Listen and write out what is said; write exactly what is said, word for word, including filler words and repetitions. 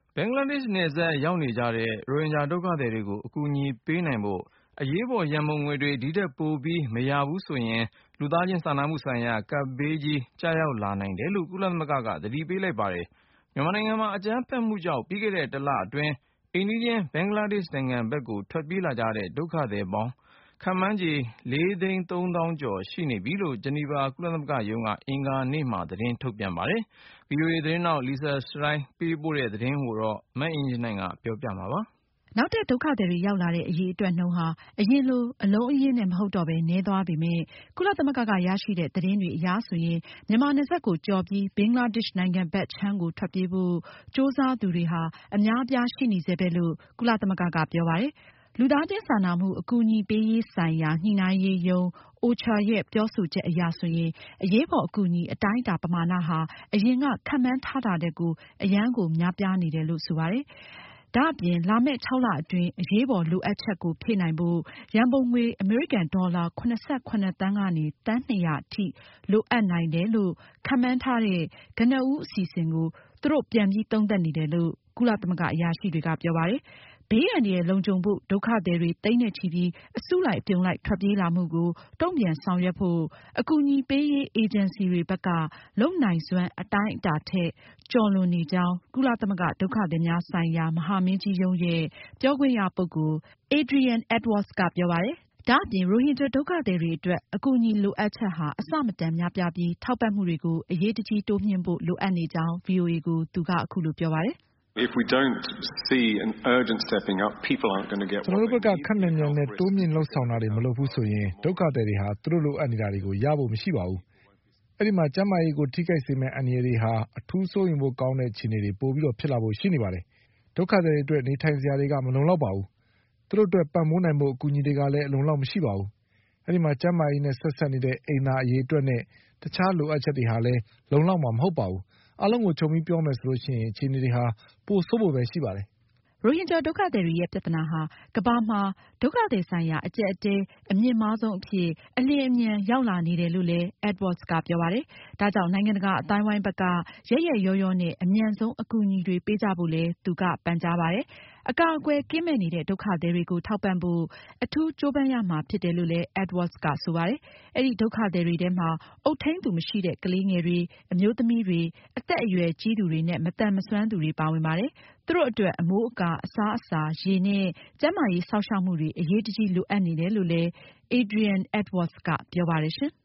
ဘင်္ဂလားဒေ့ရှ်နယ်စပ်ရောက်နေကြတဲ့ရိုဟင်ဂျာဒုက္ခသည်တွေကိုအကူအညီပေးနိုင်ဖို့အရေးပေါ်ရန်ပုံငွေတွေဒီထက်ပိုပြီးမရဘူးဆိုရင်လူသားချင်းစာနာမှုဆိုင်ရာကပ်ဘေးကြီးကျရောက်လာနိုင်တယ်လို့ကုလသမဂ္ဂကသတိပေးလိုက်ပါတယ်။မြန်မာနိုင်ငံမှာအကြမ်းဖက်မှုကြောင့်ပြီးခဲ့တဲ့တလအတွင်းအိမ်နီးချင်းဘင်္ဂလားဒေ့ရှ်နိုင်ငံဘက်ကိုထွက်ပြေးလာကြတဲ့ဒုက္ခသည်ပေါင်းခန့်မှန်းခြေလေးသိန်းသုံးသောင်းကျော်ရှိနေပြီလို့ဂျနီဗာကုလသမဂ္ဂရုံးကအင်္ဂါနေ့မှာသတင်းထုတ်ပြန်ပါတယ်။ ဗွီအိုအေသတင်းထောက် Lisa Schlein ပေးပို့တဲ့သတင်းကိုတော့မအင်ကြင်းနိုင်ကပြောပြမှာပါ။နောက်ထပ်ဒုက္ခသည်တွေရောက်လာတဲ့အရေအတွက်နှုန်းဟာအရင်လိုအလုံးအရင်းနဲ့မဟုတ်တော့ဘဲနည်းသွားပေမယ့်ကုလသမဂ္ဂကရရှိတဲ့သတင်းတွေအရဆိုရင်မြန်မာနယ်စပ်ကိုကျော်ပြီးဘင်္ဂလားဒေ့ရှ်နိုင်ငံဘက်ခြမ်းကိုထွက်ပြေးဖို့ကြိုးစားသူတွေဟာအများအပြားရှိနေဆဲပဲလို့ကုလသမဂ္ဂကပြောပါတယ်။လူသားချင်းစာနာမှုအကူအညီပေးရေးဆိုင်ရာညှိနှိုင်းရေးရုံး အိုချာ ရဲ့ပြောဆိုချက်အရဆိုရင်အရေးပေါ်အကူအညီအတိုင်းအတာပမာဏဟာအရင်ကခန့်မှန်းထားတာထက်ကိုအရမ်းကိုများပြားနေတယ်လို့ဆိုပါတယ်။ဒါအပြင်လာမယ့်ခြောက်လအတွင်းအရေးပေါ်လိုအပ်ချက်ကိုဖြည့်နိုင်ဖို့ရန်ပုံငွေအမေရိကန်ဒေါ်လာ၇၇သန်းကနေသန်းနှစ်ရာအထိလိုအပ်နိုင်တယ်လို့ခန့်မှန်းထားတဲ့ကနဦးအစီအစဉ်ကိုသူတို့ပြန်ပြီးသုံးသပ်နေတယ်လို့ကုလသမဂ္ဂအရာရှိတွေကပြောပါတယ်။ဘေးအန္တရာယ်လုံခြုံဖို့ဒုက္ခသည်တွေသိန်းနဲ့ချီပြီးအစုလိုက်အပြုံလိုက်ထွက်ပြေးလာမှုကိုတုံ့ပြန်ဆောင်ရွက်ဖို့အကူအညီပေးရေးအေဂျင်စီတွေဘက်ကလုပ်နိုင်စွမ်းအတိုင်းအတာထက်ကျော်လွန်နေကြောင်းကုလသမဂ္ဂဒုက္ခသည်များဆိုင်ရာမဟာမင်းကြီးရုံးရဲ့ပြောခွင့်ရပုဂ္ဂိုလ် Adrienne Edwards ကပြောပါတယ်။ဒါအပြင်ရိုဟင်ဂျာဒုက္ခသည်တွေအတွက်အကူအညီလိုအပ်ချက်ဟာအဆမတန်များပြားပြီးထောက်ပံ့မှုတွေကိုအရေးတကြီးတိုးမြှင့်ဖို့လိုအပ်နေကြောင်း ဗွီအိုအေကိုသူကအခုလိုပြောပါတယ်။ If we don't see an urgent stepping up, people aren't going to get what they need. ကျွန်တော်တို့ဘက်ကခက်မြန်မြန်နဲ့တိုးမြင့်လှုပ်ဆောင်တာတွေမလုပ်ဘူးဆိုရင်ဒုက္ခသည်တွေဟာသူတို့လိုအပ်နေတာတွေကိုရဖို့မရှိပါဘူး။အဲဒီမှာကျန်းမာရေးကိုထိခိုက်စေမယ့်အန္တရာယ်တွေဟာအထူးစိုးရိမ်ဖို့ကောင်းတဲ့အခြေအနေတွေပိုပြီးတော့ဖြစ်လာဖို့ရှိနေပါတယ်။ဒုက္ခသည်တွေအတွက်နေထိုင်စရာတွေကမလုံလောက်ပါဘူး။သူတို့အတွက်ပံ့ပိုးနိုင်ဖို့အကူအညီတွေကလည်းအလုံလောက်မရှိပါဘူး။အဲဒီမှာကျန်းမာရေးနဲ့ဆက်ဆက်နေတဲ့အိမ်သာအရေးအတွက်နဲ့တခြားလိုအပ်ချက်တွေဟာလည်းလုံလောက်မှာမဟုတ်ပါဘူး။အားလုံးကိုခြုံပြီးပြောမယ်ဆိုလို့ရှိရင်အခြေအနေတွေဟာပိုဆိုးဖို့ပဲရှိပါတယ်။ရိုဟင်ဂျာဒုက္ခသည်တွေရဲ့ပြဿနာဟာကမ္ဘာမှာဒုက္ခသည်ဆိုင်ရာအကျပ်အတည်းအမြင့်မားဆုံးအဖြစ်အလျင်အမြန်ရောက်လာနေတယ်လို့လည်း Edwards ကပြောပါတယ်။ဒါကြောင့်နိုင်ငံတကာအသိုင်းအဝိုင်းဘက်ကရက်ရက်ရောရောနဲ့အမြန်ဆုံးအကူအညီတွေပေးကြဖို့လည်းသူကပန်ကြားပါတယ်။အကာအကွယ်ကင်းမဲ့နေတဲ့ဒုက္ခသည်တွေကိုထောက်ပံ့ဖို့အထူးကြိုးပမ်းရမှာဖြစ်တယ်လို့လည်း Edwards ကဆိုပါတယ်။အဲဒီဒုက္ခသည်တွေထဲမှာအုပ်ထိန်းသူမရှိတဲ့ကလေးငယ်တွေ၊အမျိုးသမီးတွေ၊အသက်အရွယ်ကြီးသူတွေနဲ့မသန်မစွမ်းသူတွေပါဝင်ပါတယ်။သူတို့အတွက်အမိုးအကာအစားအစာရေနဲ့ကျန်းမာရေးစောင့်ရှောက်မှုတွေအရေးတကြီးလိုအပ်နေတယ်လို့လည်း Adrienne Edwards ကပြောပါတယ်ရှင်။